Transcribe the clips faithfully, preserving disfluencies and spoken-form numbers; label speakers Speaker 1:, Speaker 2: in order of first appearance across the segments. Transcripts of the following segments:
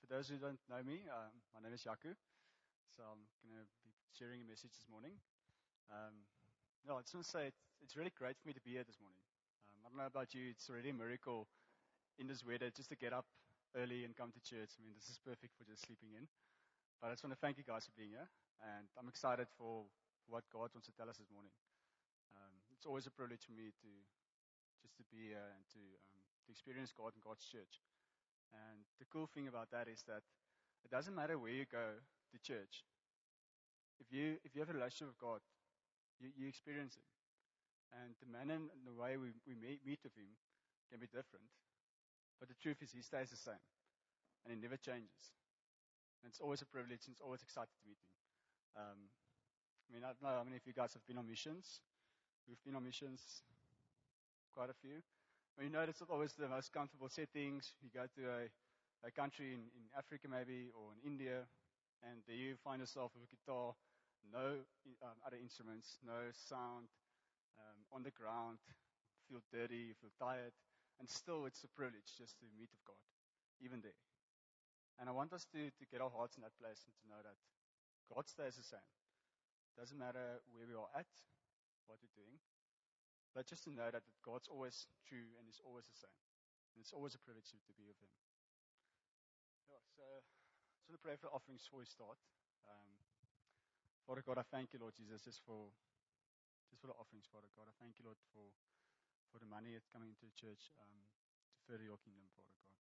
Speaker 1: those who don't know me, um, my name is Yaku. So I'm going to be sharing a message this morning. Um, no, I just want to say it's, it's really great for me to be here this morning. Um, I don't know about you, it's already a miracle in this weather just to get up early and come to church. I mean, this is perfect for just sleeping in. But I just want to thank you guys for being here. And I'm excited for what God wants to tell us this morning. Um, it's always a privilege for me to just to be here and to, um, to experience God and God's church. And the cool thing about that is that it doesn't matter where you go to church. If you if you have a relationship with God, you, you experience Him. And the manner and the way we, we meet, meet with Him can be different. But the truth is He stays the same. And He never changes. And it's always a privilege and it's always exciting to meet Him. Um, I mean, I don't know how many of you guys have been on missions. We've been on missions, quite a few. I mean, you know, it's not always the most comfortable settings. You go to a, a country in, in Africa maybe, or in India, and there you find yourself with a guitar, no um, other instruments, no sound, um, on the ground, feel dirty, you feel tired, and still it's a privilege just to meet with God, even there. And I want us to, to get our hearts in that place and to know that God stays the same. Doesn't matter where we are at, what we're doing, but just to know that, that God's always true and is always the same. And it's always a privilege to be with Him. Yeah, so I just want to pray for offerings before we start. Um, Father God, I thank you, Lord Jesus, just for just for the offerings, Father God. I thank you, Lord, for, for the money that's coming into the church um, to further your kingdom, Father God.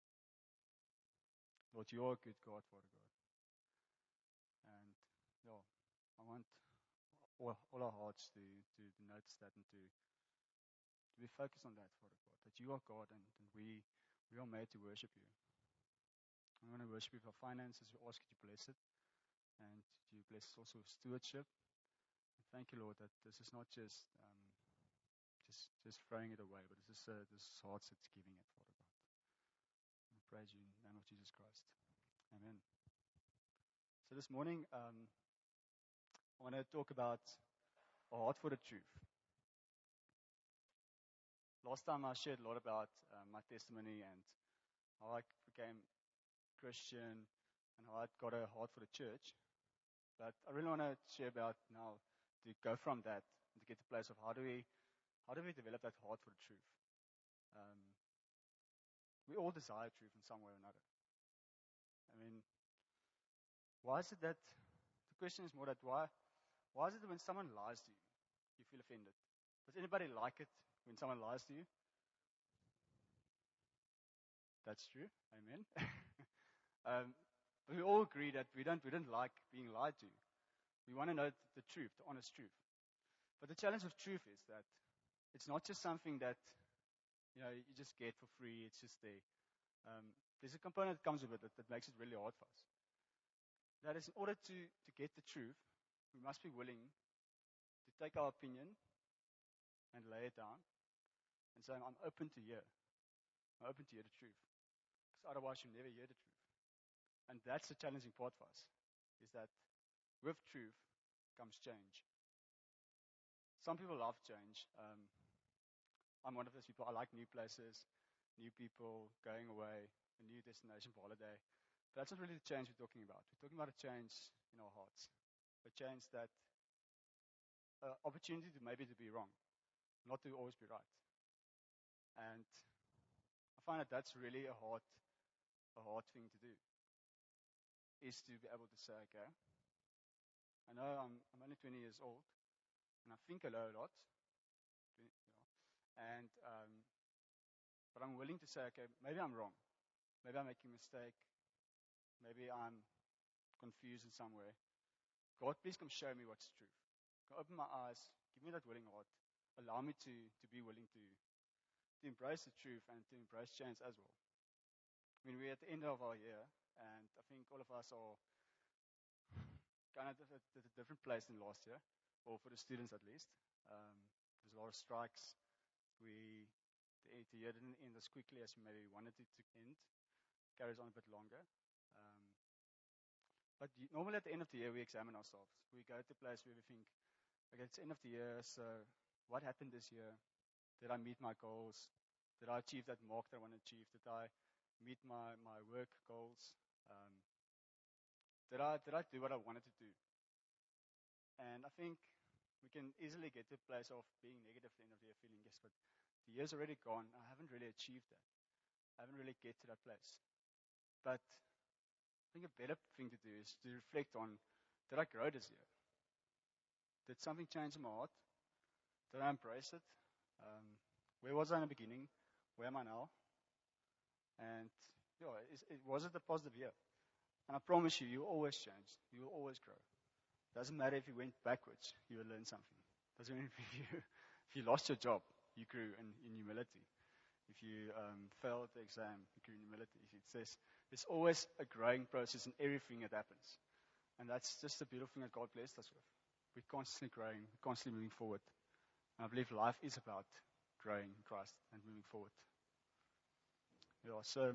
Speaker 1: Lord, you are a good God, Father God. And yeah, I want all, all our hearts to, to, to notice that and to to be focused on that, Father God, that you are God and, and we we are made to worship you. I want to worship you with our finances. We ask that you bless it and you bless also with stewardship. And thank you, Lord, that this is not just um, just just throwing it away, but this is uh, this is hearts that's giving it, Father God. I praise you in the name of Jesus Christ. Amen. So this morning, um, I want to talk about a heart for the truth. Last time I shared a lot about uh, my testimony and how I became Christian and how I got a heart for the church. But I really want to share about now to go from that and to get to the place of how do we how do we develop that heart for the truth. Um, we all desire truth in some way or another. I mean, why is it that the question is more that why why is it that when someone lies to you, you feel offended? Does anybody like it when someone lies to you? That's true. Amen. um, but we all agree that we don't we don't like being lied to. We want to know the truth, the honest truth. But the challenge of truth is that it's not just something that you know you just get for free. It's just there. Um, there's a component that comes with it that, that makes it really hard for us. That is, in order to, to get the truth, we must be willing to take our opinion and lay it down and say, I'm open to hear. I'm open to hear the truth. Because otherwise you'll never hear the truth. And that's the challenging part for us, is that with truth comes change. Some people love change. Um, I'm one of those people. I like new places, new people, going away, a new destination for holiday. But that's not really the change we're talking about. We're talking about a change in our hearts. A change that, uh, opportunity to maybe to be wrong, not to always be right. And I find that that's really a hard, a hard thing to do, is to be able to say, okay, I know I'm, I'm only twenty years old, and I think I know a lot, you know, and, um, but I'm willing to say, okay, maybe I'm wrong. Maybe I'm making a mistake. Maybe I'm confused in some way. God, please come show me what's truth. Come open my eyes. Give me that willing heart. Allow me to, to be willing to, to embrace the truth and to embrace change as well. I mean, we're at the end of our year, and I think all of us are kind of at a different place than last year, or for the students at least. Um, there's a lot of strikes. We the, the year didn't end as quickly as we maybe wanted it to end. Carries on a bit longer. Um, but normally at the end of the year, we examine ourselves. We go to a place where we think, okay, it's the end of the year, so what happened this year? Did I meet my goals? Did I achieve that mark that I want to achieve? Did I meet my, my work goals? Um, did I did I do what I wanted to do? And I think we can easily get to a place of being negative at the end of the year, feeling yes, but the year's already gone. I haven't really achieved that. I haven't really get to that place. But I think a better thing to do is to reflect on, did I grow this year? Did something change in my heart? Did I embrace it? Um, where was I in the beginning? Where am I now? And yeah, is, it, was it a positive year? And I promise you, you will always change. You will always grow. Doesn't matter if you went backwards, you will learn something. Doesn't matter if you, if you lost your job, you grew in, in humility. If you um, failed the exam, you grew in humility. It says there's always a growing process in everything that happens. And that's just the beautiful thing that God blessed us with. We're constantly growing, we're constantly moving forward. And I believe life is about growing in Christ and moving forward. Yeah, so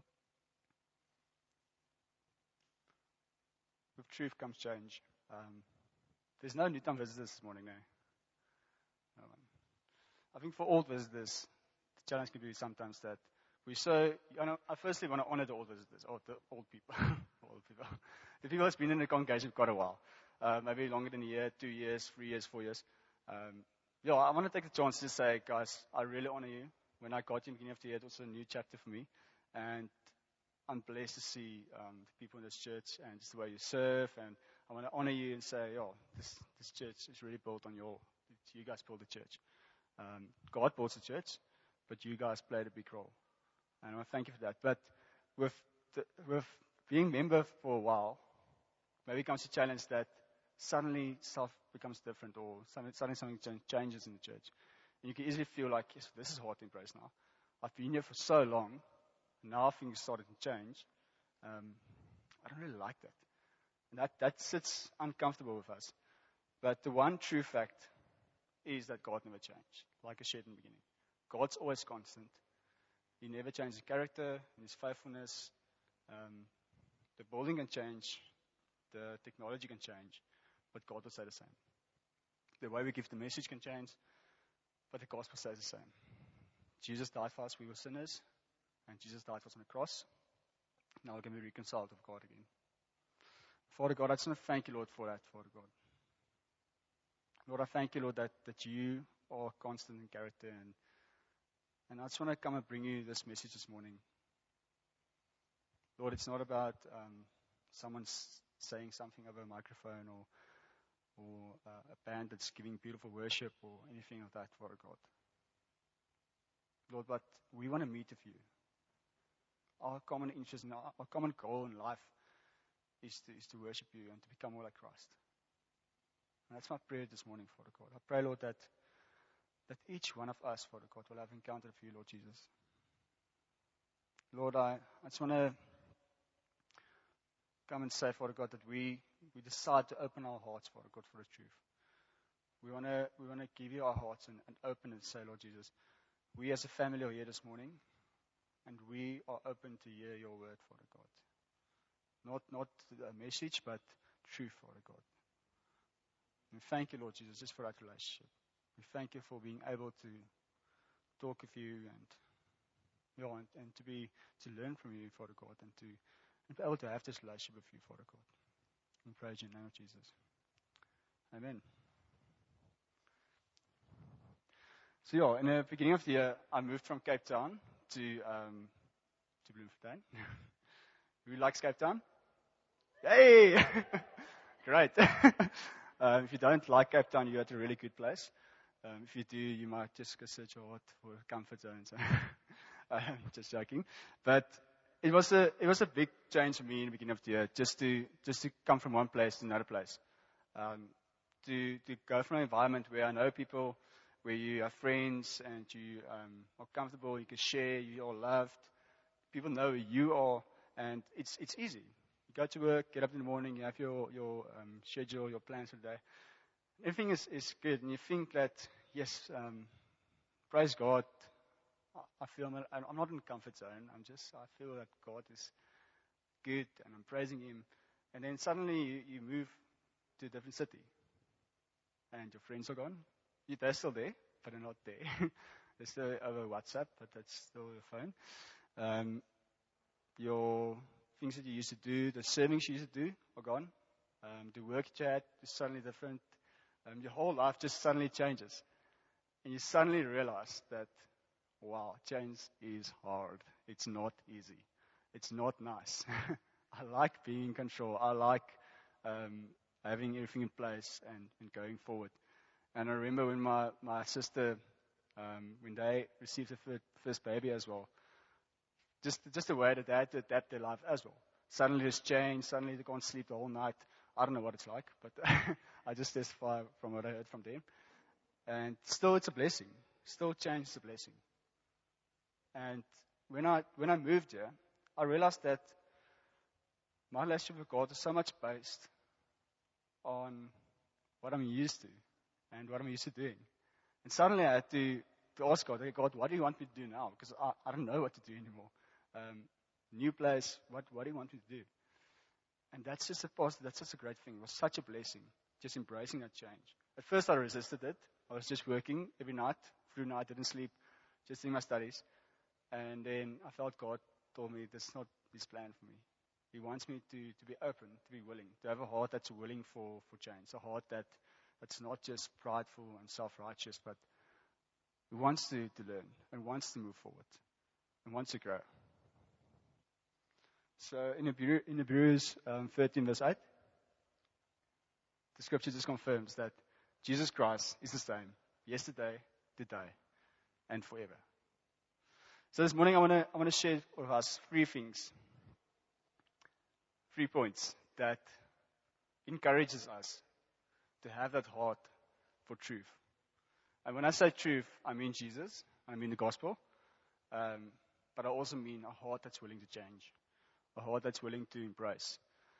Speaker 1: with truth comes change. Um, there's no Newtown visitors this morning, no. no one. I think for old visitors, the challenge can be sometimes that we so, you know, I firstly want to honor the old visitors, or the old people, old people, the people that's been in the congregation for quite a while, uh, maybe longer than a year, two years, three years, four years. Um, yeah, I want to take the chance to say, guys, I really honor you. When I got you in the beginning of the year, it was a new chapter for me, and I'm blessed to see um, the people in this church and just the way you serve. And I want to honor you and say, oh, this this church is really built on your. You guys built the church. Um, God built the church, but you guys played a big role. And I want to thank you for that. But with the, with being member for a while, maybe comes a challenge that suddenly stuff becomes different, or suddenly, suddenly something changes in the church. And you can easily feel like, yes, this is hard to embrace now. I've been here for so long. Now things started to change. Um, I don't really like that. And that, that sits uncomfortable with us. But the one true fact is that God never changed, like I shared in the beginning. God's always constant. He never changes his character and his faithfulness. Um, the building can change. The technology can change. But God will stay the same. The way we give the message can change. But the gospel stays the same. Jesus died for us. We were sinners. And Jesus died for us on the cross. Now we're going to be reconciled with God again. Father God, I just want to thank you, Lord, for that, Father God. Lord, I thank you, Lord, that, that you are constant in character. And, and I just want to come and bring you this message this morning. Lord, it's not about um, someone saying something over a microphone or, or uh, a band that's giving beautiful worship or anything of that, Father God. Lord, but we want to meet with you. Our common interest and our, our common goal in life is to, is to worship you and to become more like Christ. And that's my prayer this morning, Father God. I pray, Lord, that, that each one of us, Father God, will have encountered with you, Lord Jesus. Lord, I, I just want to come and say, Father God, that we, we decide to open our hearts, Father God, for the truth. We want to we want to give you our hearts and, and open and say, Lord Jesus, we as a family are here this morning, and we are open to hear your word, Father God. Not not a message, but truth, Father God. We thank you, Lord Jesus, just for that relationship. We thank you for being able to talk with you and you know, and, and to be to learn from you, Father God, and to and be able to have this relationship with you, Father God. We praise you in the name of Jesus. Amen. So yeah, in the beginning of the year, I moved from Cape Town to um, to Bloemfontein. Who likes Cape Town? Hey! Great. um, if you don't like Cape Town, you're at a really good place. Um, if you do, you might just go search your heart for a comfort zone. So I'm just joking. But it was a it was a big change for me in the beginning of the year, just to just to come from one place to another place. Um, to to go from an environment where I know people, where you have friends and you um, are comfortable, you can share, you're all loved. People know who you are, and it's it's easy. You go to work, get up in the morning, you have your your um, schedule, your plans for the day. Everything is, is good, and you think that, yes, um, praise God, I feel I'm, I'm not in the comfort zone. I'm just, I feel that God is good, and I'm praising Him. And then suddenly you, you move to a different city, and your friends are gone. They're still there, but they're not there. They're still over WhatsApp, but that's still the phone. Um, your things that you used to do, the servings you used to do are gone. Um, the work chat is suddenly different. Um, your whole life just suddenly changes. And you suddenly realize that, wow, change is hard. It's not easy. It's not nice. I like being in control. I like um, having everything in place and, and going forward. And I remember when my, my sister, um, when they received the fir- first baby as well, just just the way that they had to adapt their life as well. Suddenly it's changed. Suddenly they can't sleep the whole night. I don't know what it's like, but I just testify from what I heard from them. And still it's a blessing. Still change is a blessing. And when I when I moved here, I realized that my relationship with God is so much based on what I'm used to and what I'm used to doing. And suddenly I had to, to ask God, okay, God, what do you want me to do now? Because I, I don't know what to do anymore. Um, new place, what, what do you want me to do? And that's just a positive, that's just a great thing. It was such a blessing, just embracing that change. At first I resisted it. I was just working every night, through night, didn't sleep, just doing my studies. And then I felt God told me this is not His plan for me. He wants me to, to be open, to be willing, to have a heart that's willing for, for change, a heart that, that's not just prideful and self-righteous, but who wants to, to learn and wants to move forward and wants to grow. So in Hebrew, in Hebrews um, thirteen verse eight, the scripture just confirms that Jesus Christ is the same yesterday, today, and forever. So this morning I want to I want to share with us three things, three points that encourages us to have that heart for truth. And when I say truth, I mean Jesus, I mean the gospel, um, but I also mean a heart that's willing to change, a heart that's willing to embrace.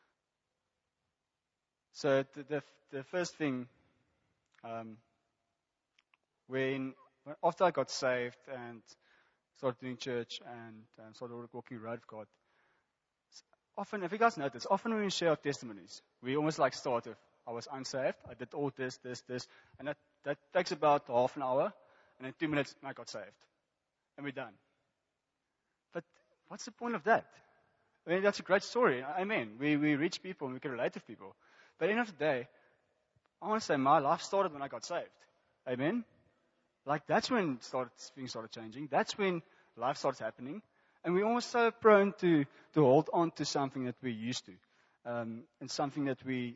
Speaker 1: So the the, the first thing, um, when, when after I got saved and started doing church and um, started walking the road of God, often, if you guys notice, often when we share our testimonies, we almost like start with, I was unsaved, I did all this, this, this, and that, that takes about half an hour, and in two minutes, I got saved. And we're done. But what's the point of that? I mean, that's a great story. Amen. We, we reach people and we can relate to people. But at the end of the day, I want to say my life started when I got saved. Amen. Like that's when started, things started changing. That's when life starts happening. And we're almost so prone to, to hold on to something that we're used to. Um, and something that we,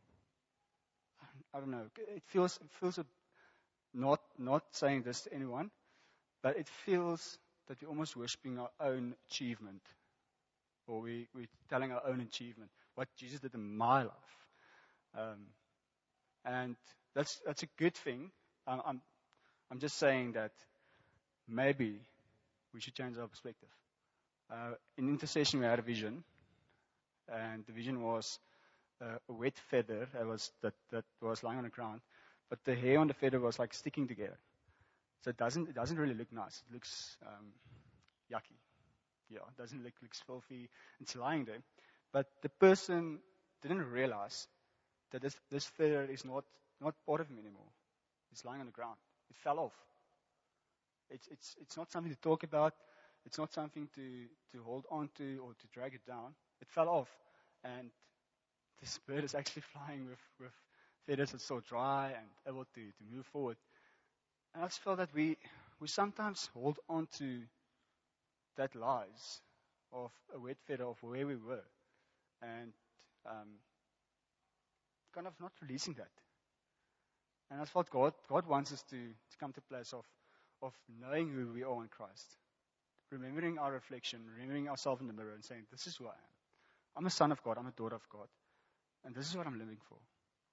Speaker 1: I don't know, it feels, it feels a, not, not saying this to anyone, but it feels that we're almost worshipping our own achievement. Or we, we're telling our own achievement. What Jesus did in my life. Um, and that's, that's a good thing. I'm, I'm, I'm just saying that maybe we should change our perspective. Uh, in intercession, we had a vision, and the vision was uh, a wet feather that was that, that was lying on the ground, but the hair on the feather was like sticking together. So it doesn't it doesn't really look nice. It looks um, yucky. Yeah, it doesn't look looks filthy. It's lying there, but the person didn't realize that this this feather is not not part of him anymore. It's lying on the ground. It fell off. It's it's it's not something to talk about. It's not something to, to hold on to or to drag it down. It fell off. And this bird is actually flying with, with feathers that's so dry and able to, to move forward. And I just felt that we, we sometimes hold on to that lies of a wet feather of where we were. And um, kind of not releasing that. And I felt God, God wants us to, to come to a place of, of knowing who we are in Christ. Remembering our reflection, remembering ourselves in the mirror and saying, this is who I am. I'm a son of God, I'm a daughter of God. And this is what I'm living for.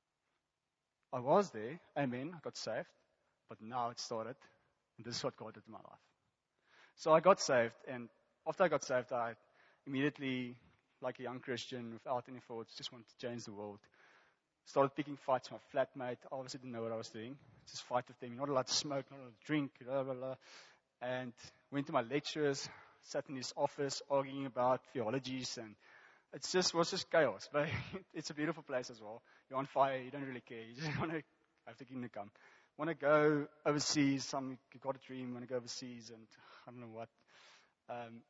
Speaker 1: I was there, amen, I got saved, but now it started, and this is what God did in my life. So I got saved, and after I got saved, I immediately, like a young Christian, without any thoughts, just wanted to change the world. Started picking fights with my flatmate. I obviously didn't know what I was doing. Just fight with them. You're not allowed to smoke, not allowed to drink, blah, blah, blah. And went to my lecturers, sat in his office arguing about theologies, and it just was just chaos. But it's a beautiful place as well. You're on fire, you don't really care. You just want to have the kingdom come. Want to go overseas, some you got a dream, want to go overseas, and I don't know what. Um,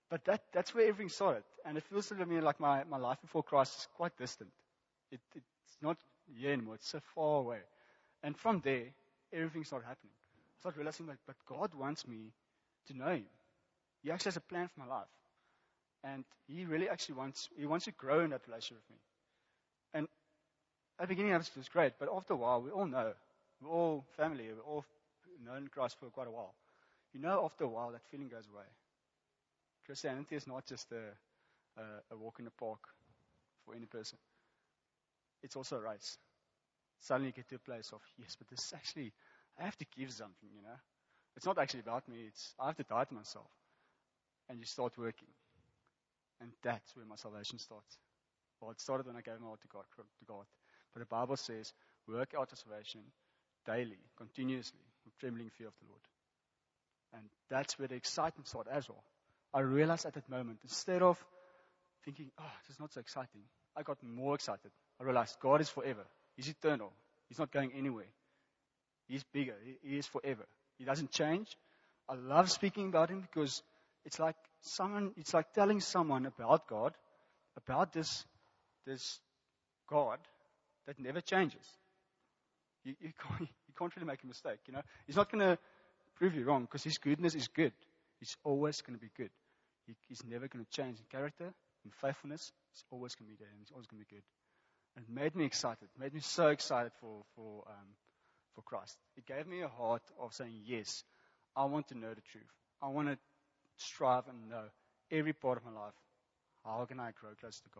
Speaker 1: But that, that's where everything started. And it feels to me like my, my life before Christ is quite distant. It, it's not here anymore. It's so far away. And from there, everything started happening. I started realizing that, but God wants me to know Him. He actually has a plan for my life. And He really actually wants, He wants to grow in that relationship with me. And at the beginning, it was great. But after a while, we all know. We're all family. We're all known Christ for quite a while. You know, after a while, that feeling goes away. Christianity is not just a, a, a walk in the park for any person. It's also a race. Suddenly you get to a place of, yes, but this is actually, I have to give something, you know. It's not actually about me. It's I have to die to myself. And you start working. And that's where my salvation starts. Well, it started when I gave my heart to God. To God. But the Bible says, work out your salvation daily, continuously, with trembling fear of the Lord. And that's where the excitement started as well. I realized at that moment, instead of thinking, oh, this is not so exciting, I got more excited. I realized God is forever. He's eternal. He's not going anywhere. He's bigger. He, he is forever. He doesn't change. I love speaking about Him because it's like someone, it's like telling someone about God, about this, this God that never changes. You, you, can't, you can't really make a mistake, you know. He's not going to prove you wrong because His goodness is good. He's always going to be good. He, he's never going to change in character, in faithfulness. He's always going to be there and He's always going to be good. And it made me excited. It made me so excited for for um, for Christ. It gave me a heart of saying, yes, I want to know the truth. I want to strive and know every part of my life. How can I grow closer to God?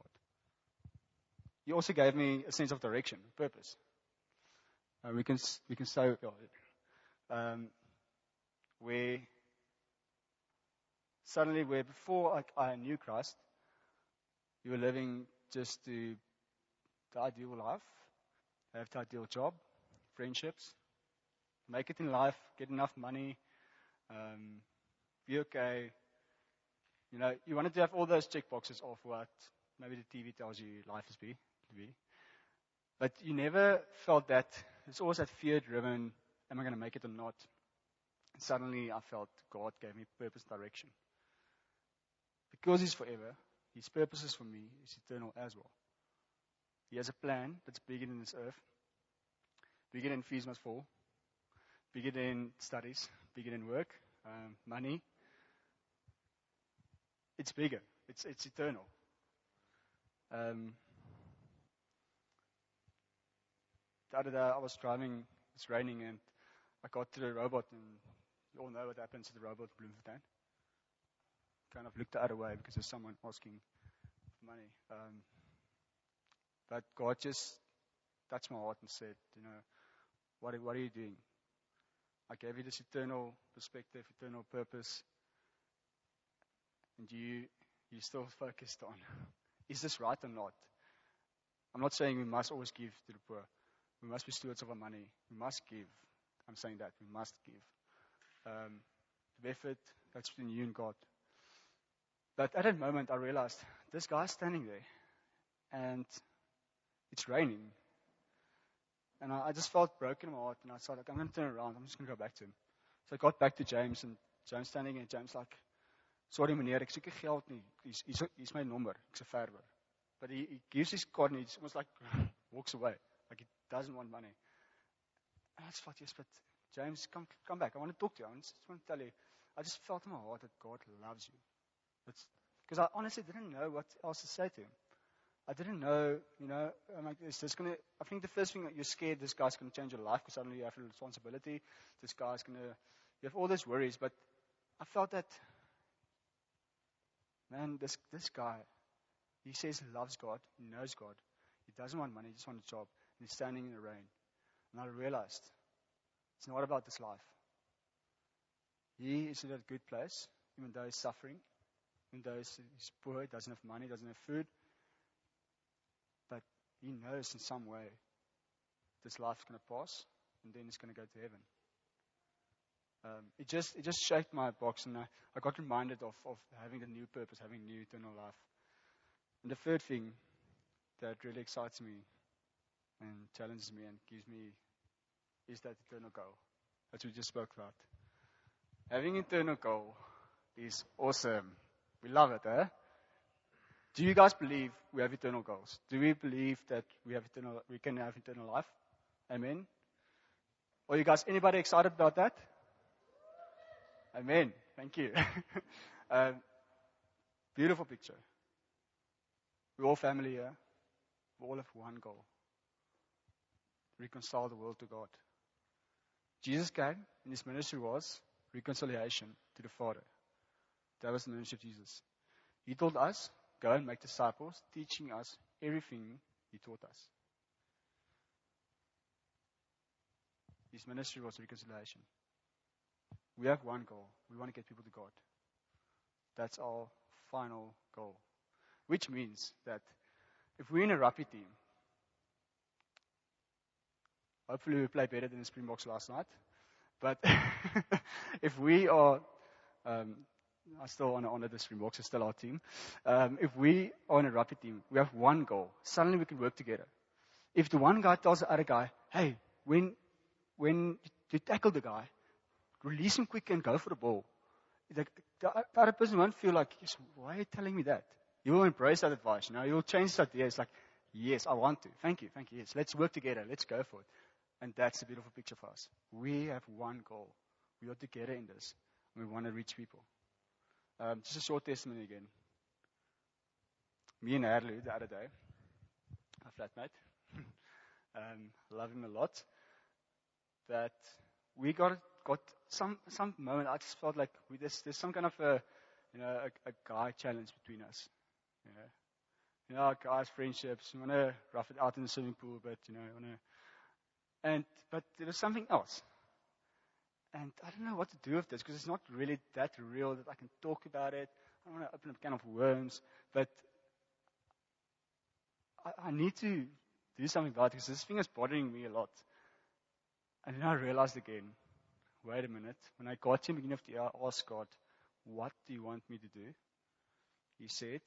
Speaker 1: He also gave me a sense of direction, purpose. Uh, we can we can say um, where suddenly, where before I, I knew Christ, you were living just to the ideal life, have the ideal job, friendships, make it in life, get enough money, um, be okay. You know, you wanted to have all those check boxes of what maybe the T V tells you life is be, to be. But you never felt that. It's always that fear-driven, am I going to make it or not? And suddenly I felt God gave me purpose and direction. Because He's forever, His purposes for me is eternal as well. He has a plan that's bigger than this earth, bigger than fees must fall, bigger than studies, bigger than work, um, money. It's bigger. It's it's eternal. Um, the other day I was driving, it's raining, and I got to the robot, and you all know what happens to the robot in Bloemfontein. Kind of looked the other way because there's someone asking for money. Um, but God just touched my heart and said, you know, what are, what are you doing? I gave you this eternal perspective, eternal purpose, and you you still focused on, is this right or not? I'm not saying we must always give to the poor. We must be stewards of our money. We must give. I'm saying that. We must give. Um, the effort, that's between you and God. But at that moment, I realized, this guy's standing there, and it's raining. And I, I just felt broken in my heart, and I said, like, I'm going to turn around. I'm just going to go back to him. So I got back to James, and James standing there, and James like, sorry meneer, ek soek nie geld nie. He's, he's, he's my number. Ek's 'n verwer. But he, he gives his card, and he almost like walks away. Like he doesn't want money. And I just thought, yes, but James, come come back. I want to talk to you. I just want to tell you, I just felt in my heart that God loves you. That's because I honestly didn't know what else to say to him. I didn't know, you know, I'm like, is this gonna? I think the first thing that you're scared, this guy's gonna change your life because suddenly you have a responsibility. This guy's gonna, you have all these worries. But I felt that, man, this this guy, he says he loves God, he knows God, he doesn't want money, he just wants a job, and he's standing in the rain. And I realized, it's not about this life. He is in a good place, even though he's suffering, even though he's, he's poor, he doesn't have money, doesn't have food. But he knows in some way this life's going to pass, and then he's going to go to heaven. Um, it just it just shaped my box, and I, I got reminded of, of having a new purpose, having new eternal life. And the third thing that really excites me and challenges me and gives me is that eternal goal that we just spoke about. Having eternal goal is awesome. We love it, eh? Do you guys believe we have eternal goals? Do we believe that we have eternal, we can have eternal life? Amen. Are you guys, anybody excited about that? Amen. Thank you. um, beautiful picture. We're all family here. We all have one goal. Reconcile the world to God. Jesus came, and his ministry was reconciliation to the Father. That was the ministry of Jesus. He told us, go and make disciples, teaching us everything he taught us. His ministry was reconciliation. We have one goal. We want to get people to God. That's our final goal. Which means that if we're in a rugby team, hopefully we play better than the Springboks last night. But if we are, um, I still want to honor the Springboks, it's still our team. Um, if we are in a rugby team, we have one goal. Suddenly we can work together. If the one guy tells the other guy, hey, when when you tackle the guy, release him quick and go for the ball. The, the, the other person won't feel like, yes, why are you telling me that? He will embrace that advice. You know, he will change his idea. It's like, yes, I want to. Thank you, thank you. Yes, let's work together. Let's go for it. And that's a beautiful picture for us. We have one goal. We are together in this. We want to reach people. Um, just a short testimony again. Me and Harley the other day, our flatmate, um, love him a lot. That we got got some some moment. I just felt like we there's, there's some kind of a you know a, a guy challenge between us. You know, you know, our guys' friendships. We want to rough it out in the swimming pool, but you know, we want to. And but there was something else, and I don't know what to do with this because it's not really that real that I can talk about it. I don't want to open up a can of worms, but I, I need to do something about it because this thing is bothering me a lot. And then I realized again, wait a minute. When I got to the beginning of the year, I asked God, what do you want me to do? He said,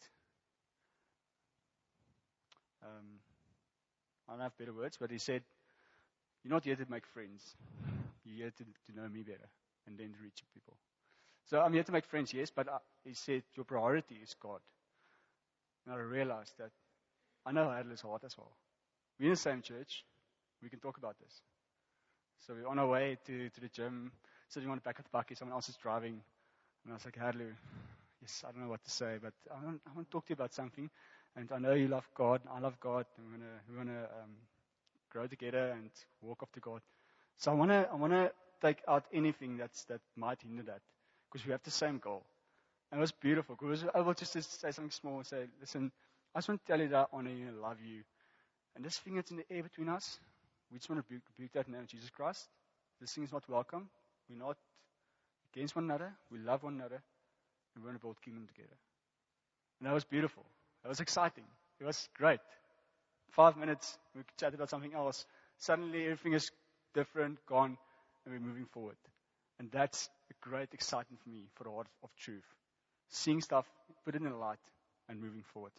Speaker 1: um, I don't have better words, but he said, you're not here to make friends. You're here to, to know me better and then to reach people. So I'm here to make friends, yes, but I, he said, your priority is God. And I realized that I know Adler's heart as well. We're in the same church. We can talk about this. So we're on our way to, to the gym, sitting on the back of the bucket, someone else is driving. And I was like, Hadley, yes, I don't know what to say, but I want, I want to talk to you about something. And I know you love God, and I love God, and we want to we want to um, grow together and walk up to God. So I want to I want to take out anything that's that might hinder that, because we have the same goal. And it was beautiful, because I will just say something small and say, listen, I just want to tell you that I honor you and love you. And this thing that's in the air between us, we just want to rebuke that in the name of Jesus Christ. This thing is not welcome. We're not against one another. We love one another. And we want to build kingdom together. And that was beautiful. That was exciting. It was great. Five minutes, we chatted about something else. Suddenly everything is different, gone, and we're moving forward. And that's a great excitement for me, for the heart of truth. Seeing stuff, put it in the light, and moving forward.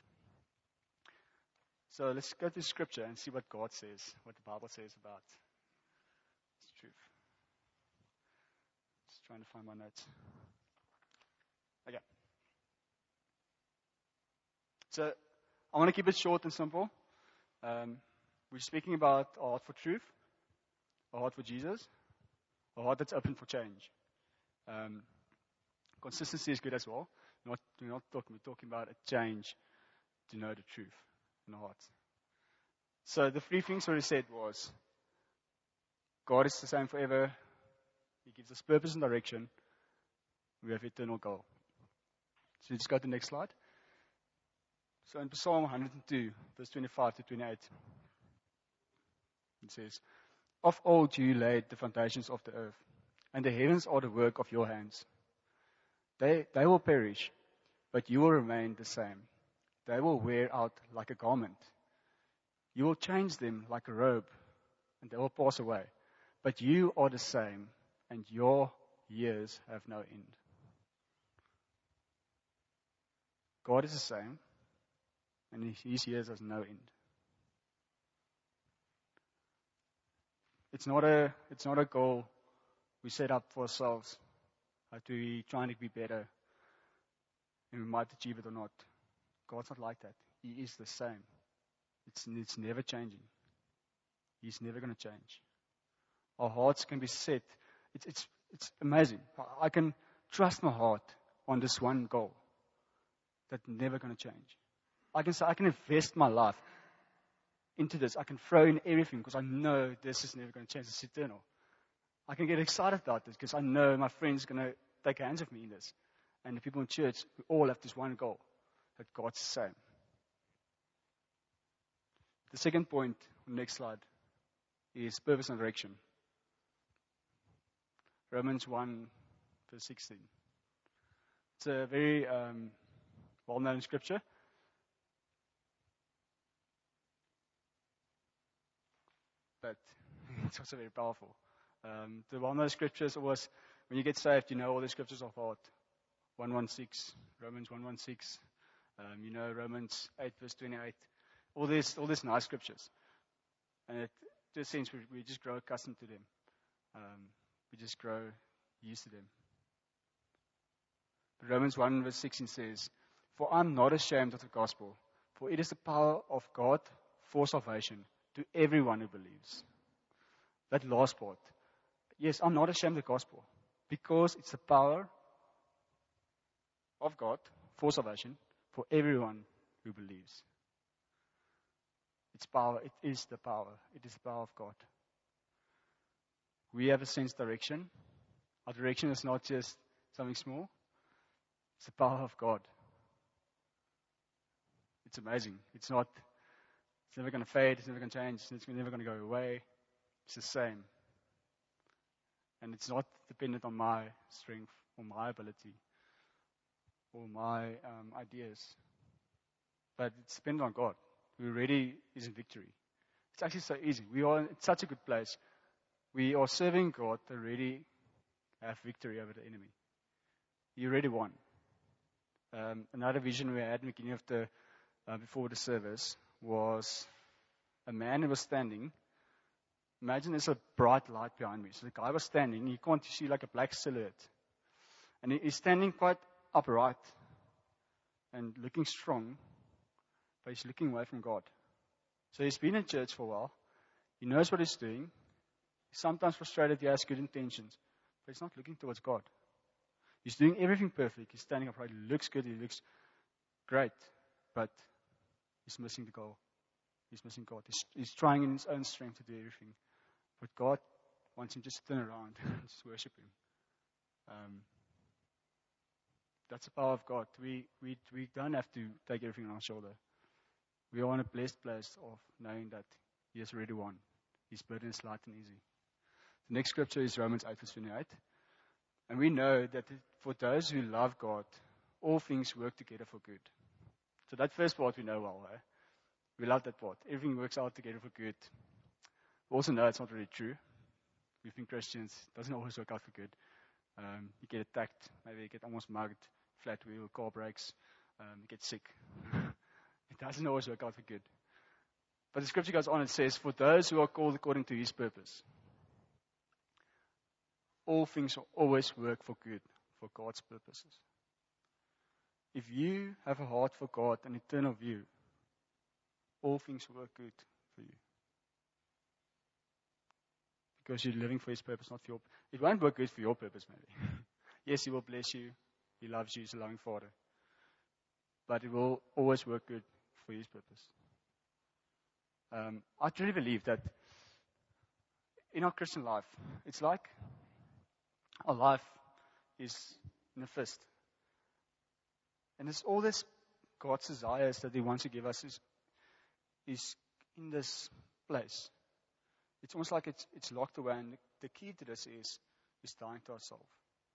Speaker 1: So let's go to Scripture and see what God says, what the Bible says about this truth. Just trying to find my notes. Okay. So I want to keep it short and simple. Um, we're speaking about a heart for truth, a heart for Jesus, a heart that's open for change. Um, consistency is good as well. We're not, we're not talking, we're talking about a change to know the truth in the heart. So the three things what he said was, God is the same forever. He gives us purpose and direction. We have eternal goal. So let's go to the next slide. So in Psalm one hundred two, verse twenty-five to twenty-eight, it says, of old you laid the foundations of the earth, and the heavens are the work of your hands. They, they will perish, but you will remain the same. They will wear out like a garment. You will change them like a robe, and they will pass away. But you are the same, and your years have no end. God is the same, and his years has no end. It's not a, it's not a goal we set up for ourselves, uh, to be trying to be better. and we might achieve it or not. God's not like that. He is the same. It's, it's never changing. He's never going to change. Our hearts can be set. It's, it's, it's amazing. I, I can trust my heart on this one goal that's never going to change. I can say, I can invest my life into this. I can throw in everything because I know this is never going to change. It's eternal. I can get excited about this because I know my friend's going to take hands of me in this. And the people in church, we all have this one goal, that God's the same. The second point, on the next slide, is purpose and direction. Romans one, verse sixteen. It's a very um, well-known scripture. But it's also very powerful. Um, the well-known scriptures always, when you get saved, you know all the scriptures off heart. one sixteen, Romans one sixteen, um, you know Romans eight, verse twenty-eight. All these, all these nice scriptures. And it, to a sense, we, we just grow accustomed to them. Um, we just grow used to them. But Romans one, verse sixteen says, "For I'm not ashamed of the gospel, for it is the power of God for salvation to everyone who believes." That last part. Yes, I'm not ashamed of the gospel, because it's the power of God for salvation for everyone who believes. It's power. It is the power. It is the power of God. We have a sense of direction. Our direction is not just something small. It's the power of God. It's amazing. It's not, it's never going to fade. It's never going to change. It's never going to go away. It's the same. And it's not dependent on my strength or my ability or my um, ideas. But it's dependent on God, who already is in victory. It's actually so easy. We are in such a good place. We are serving God to already have victory over the enemy. He already won. Um, another vision we had in the beginning of the, uh, before the service was a man who was standing. Imagine there's a bright light behind me. So the guy was standing. You can't see like a black silhouette. And he, he's standing quite upright and looking strong, but he's looking away from God. So he's been in church for a while. He knows what he's doing. He's sometimes frustrated. He has good intentions, but he's not looking towards God. He's doing everything perfect. He's standing upright. He looks good. He looks great, but he's missing the goal. He's missing God. He's, he's trying in his own strength to do everything. But God wants him just to turn around and just worship him. Um, that's the power of God. We, we, we don't have to take everything on our shoulder. We are in a blessed place of knowing that he has already won. His burden is light and easy. The next scripture is Romans eight, verse twenty-eight. And we know that for those who love God, all things work together for good. So that first part we know well. Eh? We love that part. Everything works out together for good. We also know it's not really true. We've been Christians. It doesn't always work out for good. Um, you get attacked. Maybe you get almost mugged. Flat wheel, car breaks. Um, you get sick. It doesn't always work out for good. But the scripture goes on and says, for those who are called according to his purpose, all things will always work for good, for God's purposes. If you have a heart for God, an eternal view, all things will work good for you. Because you're living for his purpose, not for your... It won't work good for your purpose, maybe. Yes, he will bless you. He loves you. He's a loving Father. But it will always work good for his purpose. Um, I truly believe that in our Christian life, it's like our life is in a fist. And it's all this God's desires that he wants to give us is, is in this place. It's almost like it's, it's locked away, and the, the key to this is, is dying to ourselves.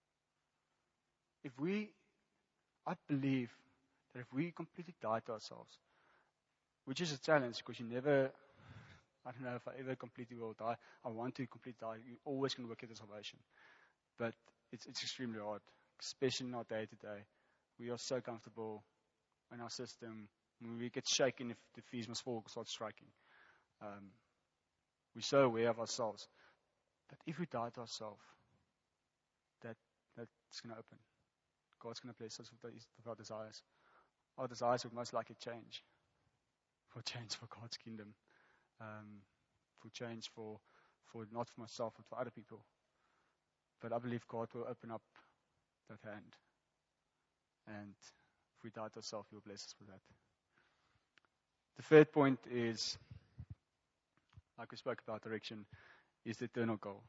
Speaker 1: If we, I believe that if we completely die to ourselves, which is a challenge because you never, I don't know if I ever completely will die. I want to completely die. You're always going to work at the salvation. But it's, it's extremely hard, especially in our day to day. We are so comfortable in our system. When we get shaken if the fees must fall, start striking. Um, we're so aware of ourselves. But if we die to ourselves, that that's going to open. God's going to bless us with, the, with our desires. Our desires would most likely change. For change for God's kingdom. Um, for change for, for not for myself, but for other people. But I believe God will open up that hand. And if we doubt ourselves, He will bless us with that. The third point is, like we spoke about direction, is the eternal goal.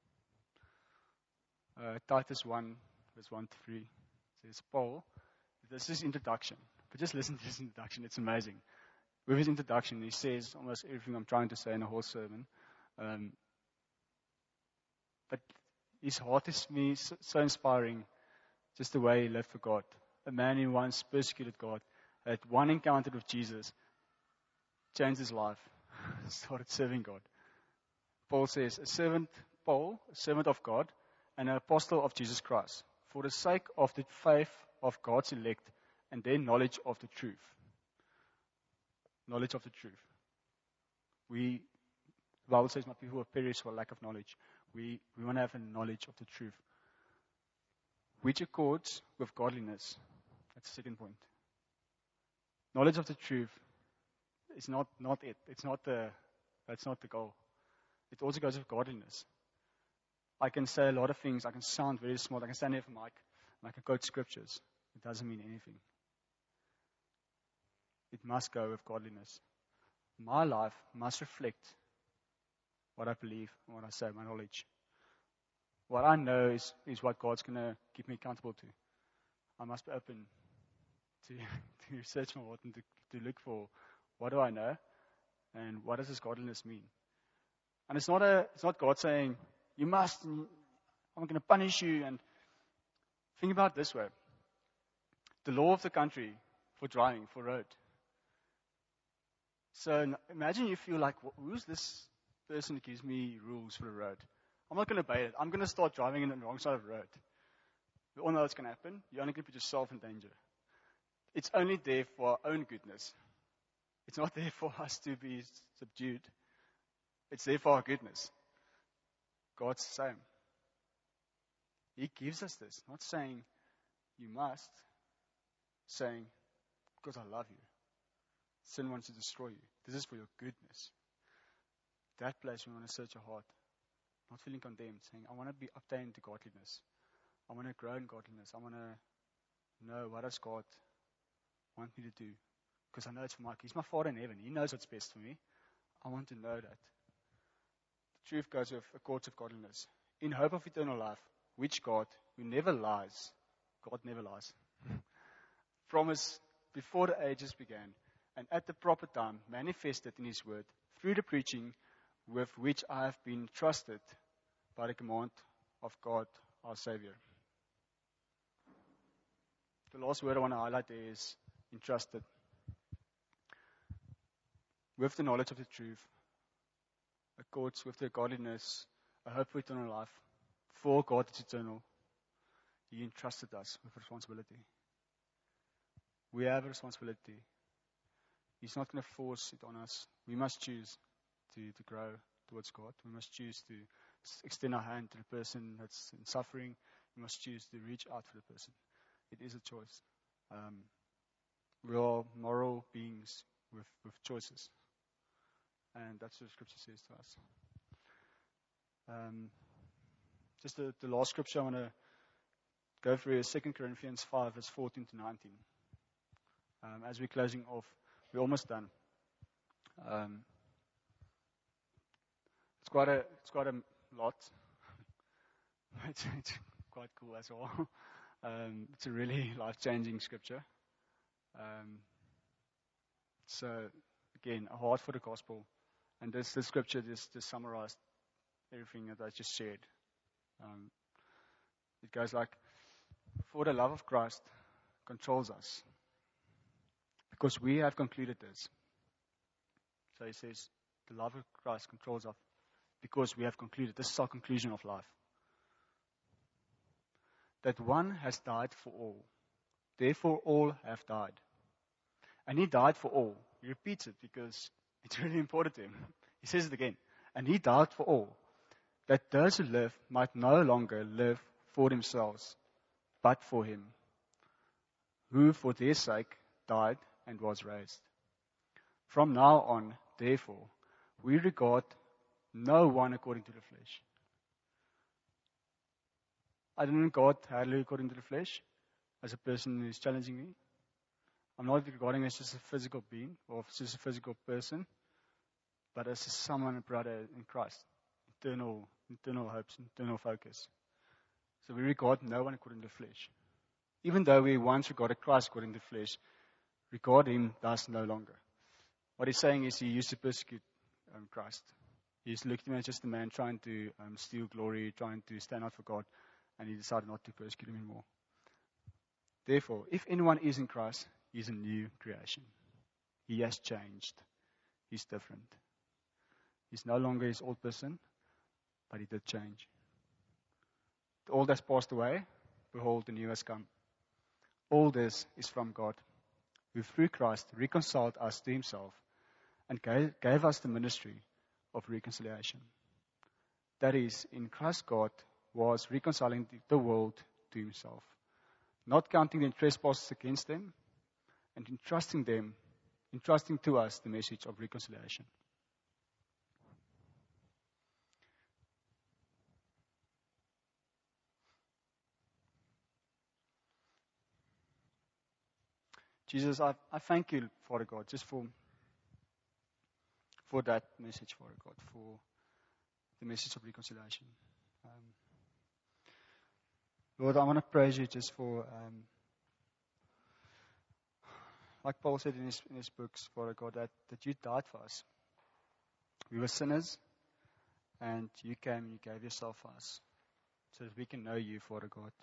Speaker 1: Uh, Titus one, verse one to three says, Paul, this is introduction. But just listen to this introduction, it's amazing. With his introduction, he says almost everything I'm trying to say in a whole sermon. Um, but his heart is me so, so inspiring, just the way he lived for God. A man who once persecuted God, had one encounter with Jesus, changed his life, started serving God. Paul says, a servant, Paul, a servant of God, and an apostle of Jesus Christ, for the sake of the faith of God's elect and their knowledge of the truth. Knowledge of the truth. We, the Bible says, my people will perish for lack of knowledge. We, we want to have a knowledge of the truth, which accords with godliness. That's the second point. Knowledge of the truth is not, not it. It's not the, that's not the goal. It also goes with godliness. I can say a lot of things. I can sound very smart. I can stand here for Mike, and I can quote scriptures. It doesn't mean anything. It must go with godliness. My life must reflect what I believe and what I say, my knowledge. What I know is, is what God's going to keep me accountable to. I must be open to, to research my heart and to, to look for what do I know and what does this godliness mean. And it's not a, it's not God saying, you must, and I'm going to punish you. And think about it this way. The law of the country for driving, for road. So imagine you feel like, who's this person who gives me rules for the road? I'm not going to obey it. I'm going to start driving in the wrong side of the road. We all know what's going to happen. You're only going to put yourself in danger. It's only there for our own goodness. It's not there for us to be subdued. It's there for our goodness. God's the same. He gives us this. Not saying you must. Saying, because I love you. Sin wants to destroy you. This is for your goodness. That place we want to search your heart. Not feeling condemned. Saying, I want to be obtained to godliness. I want to grow in godliness. I want to know what does God want me to do. Because I know it's for Mike. He's my Father in heaven. He knows what's best for me. I want to know that. The truth goes with accords of godliness. In hope of eternal life, which God, who never lies, God never lies, promised before the ages began, and at the proper time manifested in His word through the preaching with which I have been trusted by the command of God our Savior. The last word I want to highlight there is entrusted. With the knowledge of the truth, accords with the godliness, a hope for eternal life, for God is eternal. He entrusted us with responsibility. We have a responsibility. He's not going to force it on us. We must choose to, to grow towards God. We must choose to extend our hand to the person that's in suffering. We must choose to reach out for the person. It is a choice. Um, we are moral beings with, with choices. And that's what Scripture says to us. Um, just the, the last scripture I want to go through is Second Corinthians five, verse fourteen to nineteen. Um, as we're closing off, we're almost done. Um, it's quite a it's quite a lot. it's, it's quite cool as well. Um, it's a really life-changing scripture. Um, so again, a heart for the gospel, and this this scripture just, just summarized everything that I just shared. Um, it goes like, "For the love of Christ controls us, because we have concluded this." So he says, the love of Christ controls us because we have concluded. This is our conclusion of life. That one has died for all. Therefore all have died. And he died for all. He repeats it because it's really important to him. He says it again. And he died for all. That those who live might no longer live for themselves, but for him who for their sake died and was raised. From now on, therefore, we regard no one according to the flesh. I don't regard Harley according to the flesh as a person who is challenging me. I'm not regarding as just a physical being or just a physical person, but as someone, a brother in Christ. Eternal, eternal hopes, eternal focus. So we regard no one according to the flesh. Even though we once regarded Christ according to the flesh, regard him thus no longer. What he's saying is he used to persecute um, Christ. He's looked at him as just a man trying to um, steal glory, trying to stand out for God, and he decided not to persecute him anymore. Therefore, if anyone is in Christ, he is a new creation. He has changed. He's different. He's no longer his old person, but he did change. The old has passed away. Behold, the new has come. All this is from God, who through Christ reconciled us to himself and gave, gave us the ministry of reconciliation. That is, in Christ God was reconciling the world to himself, not counting their trespasses against them, and entrusting them, entrusting to us the message of reconciliation. Jesus, I, I thank you, Father God, just for for that message, Father God, for the message of reconciliation. Um, Lord, I want to praise you just for, um, like Paul said in his, in his books, Father God, that, that you died for us. We were sinners, and you came and you gave yourself for us, so that we can know you, Father God.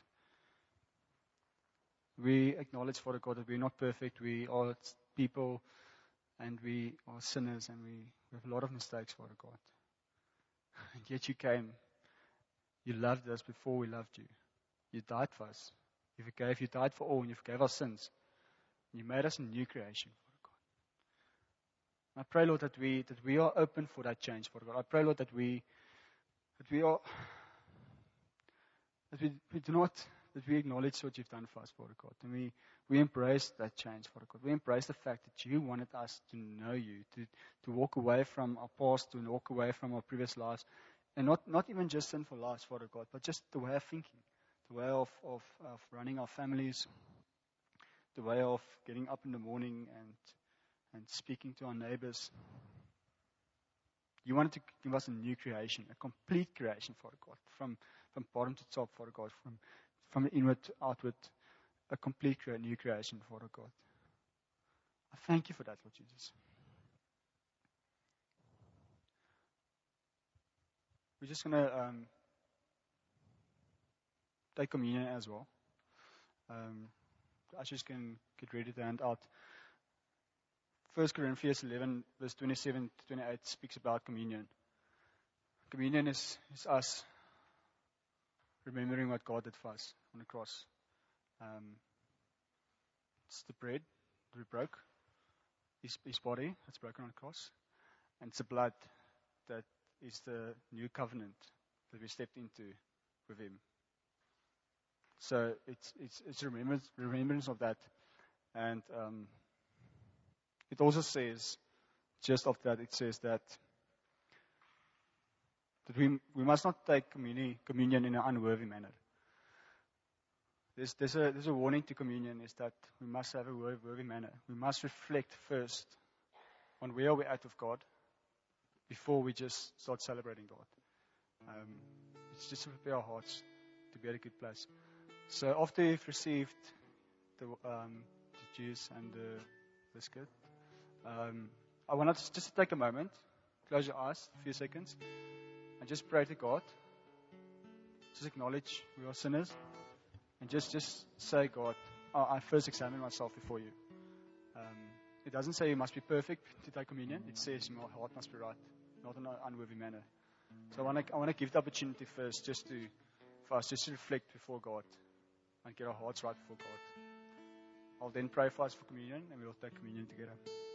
Speaker 1: We acknowledge, Father God, that we're not perfect. We are people, and we are sinners, and we, we have a lot of mistakes, Father God. And yet you came. You loved us before we loved you. You died for us. You forgave. You died for all, and you forgave our sins. You made us a new creation, Father God. I pray, Lord, that we that we are open for that change, Father God. I pray, Lord, that we that we are that we, we do not that we acknowledge what you've done for us, Father God. And we, we embrace that change, Father God. We embrace the fact that you wanted us to know you, to, to walk away from our past, to walk away from our previous lives. And not, not even just sinful lives, Father God, but just the way of thinking, the way of, of, of running our families, the way of getting up in the morning and, and speaking to our neighbors. You wanted to give us a new creation, a complete creation, Father God, from, from bottom to top, Father God, from From the inward to outward, a complete new creation, Father God. I thank you for that, Lord Jesus. We're just going to um, take communion as well. Um, the ushers can get ready to hand out. First Corinthians eleven, verse twenty-seven to twenty-eight speaks about communion. Communion is, is us remembering what God did for us on the cross. Um, it's the bread that we broke, his, his body that's broken on the cross, and it's the blood that is the new covenant that we stepped into with him. So it's it's it's remembrance remembrance of that, and um, it also says, just after that, it says that that we we must not take communion communion in an unworthy manner. There's there's a there's a warning to communion, is that we must have a worthy manner. We must reflect first on where we're at with God before we just start celebrating God. Um, it's just to prepare our hearts to be at a good place. So after you've received the, um, the juice and the biscuit, um, I want us just to take a moment, close your eyes a few seconds, and just pray to God. Just acknowledge we are sinners, and just, just say, God, I, I first examine myself before you. Um, it doesn't say you must be perfect to take communion. It says your heart must be right, not in an unworthy manner. So I want to I want to give the opportunity first, just to for us just to reflect before God and get our hearts right before God. I'll then pray for us for communion, and we'll take communion together.